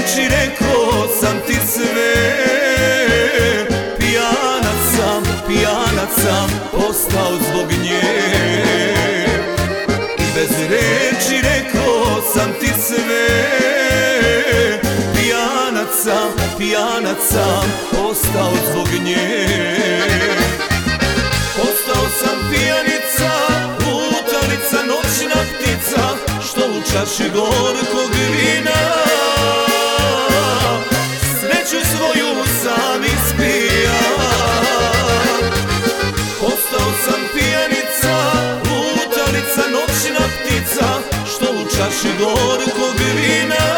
reči rekao sam ti sve. Pijanac sam postao zbog nje. I bez reči rekao sam ti sve. Pijanac sam postao zbog nje. Postao sam pijanica, lutalica, noćna ptica, što u čaši gorkog vina sreću svoju sam ispija. Postao sam pijanica, lutalica, noćna ptica, što u čaši gorkog vina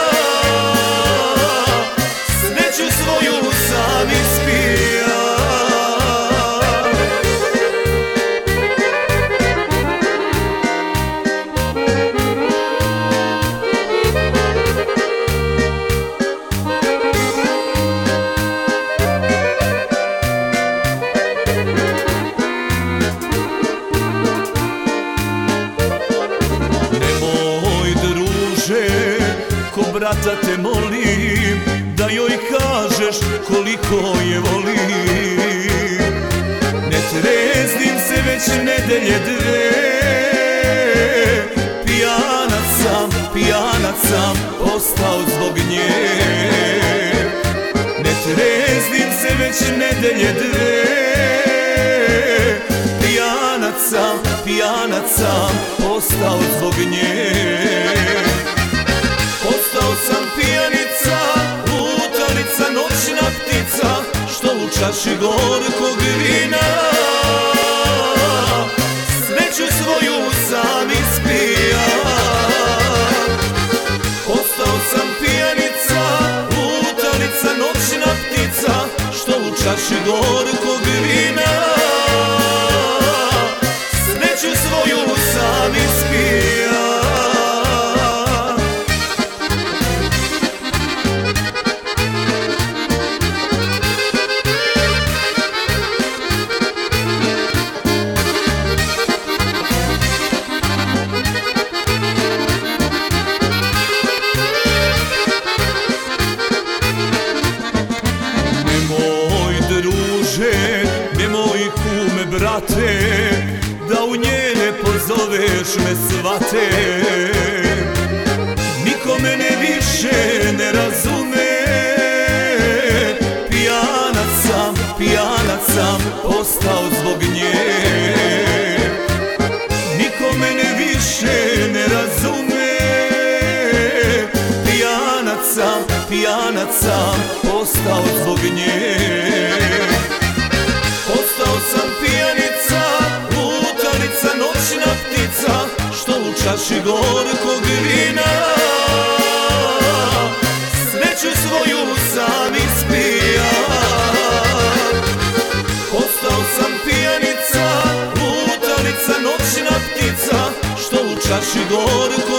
sreću svoju sam ispija. Ko brata te molim, da joj kažeš koliko je volim. Ne treznim se već nedelje dve. Pijanac sam postao zbog nje. Ne treznim se već nedelje dve. Pijanac sam postao zbog nje. Postao sam pijanica, lutalica, noćna ptica, što u čaši gorkog vina sreću svoju sam ispija. Postao sam pijanica, lutalica, noćna ptica, što u čaši gorkog vina sreću svoju sam ispija. Nemoj kume brate, da u nje ne pozoveš me svate. Niko mene više ne razume. Pijanac sam postao zbog nje. Niko mene više ne razume. Pijanac sam postao zbog nje. Postao sam pijanica, lutalica, noćna ptica, što u čaši gorkog vina sreću svoju sam ispija. Postao sam pijanica, lutalica, noćna ptica, što u čaši gorkog